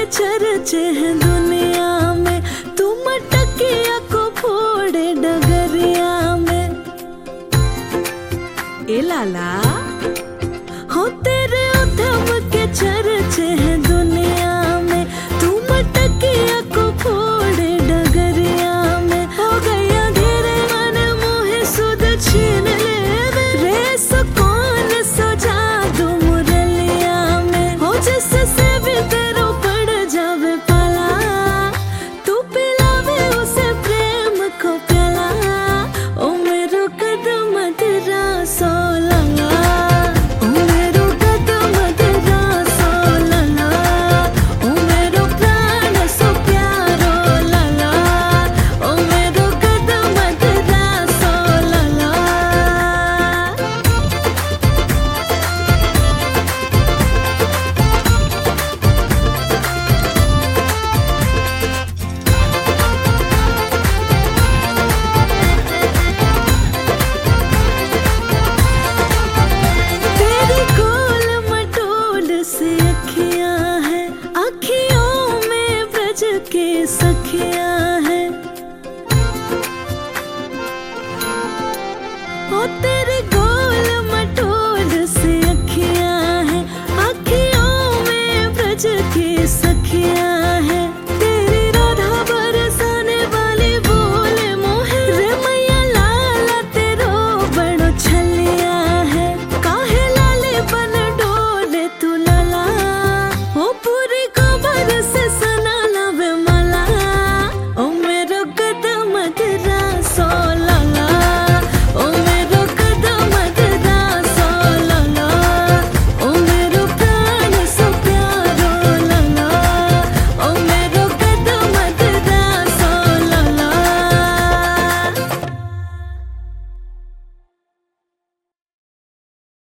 चर्चे हैं दुनिया में, तू मटकिया को फोड़े डगरिया में। ए लाला हो तेरे उधम के चर्चे हैं दुनिया में, तू मटकिया को फोड़े डगरिया में। हो गया धीरे मन मोहे सुध छीन ले रेस कौन सो जादू मुरलिया में। हो जिससे भी तेरो पड़ जावे पाला, तू पिलावे उसे प्रेम को प्याला। ओ मेरो कदम तेरा सोला, ओ मेरो कदम तेरा सोला, ओ मेरो प्राण सो प्यारो लाला, ओ मेरो कदम तेरा सोला। तेरी गोल मटोल से अखियां हैं, अखियों में ब्रज के सखियां हैं। ओ तेरे गोल मटोल से अखियां हैं, अखियों में ब्रज की सखियां हैं।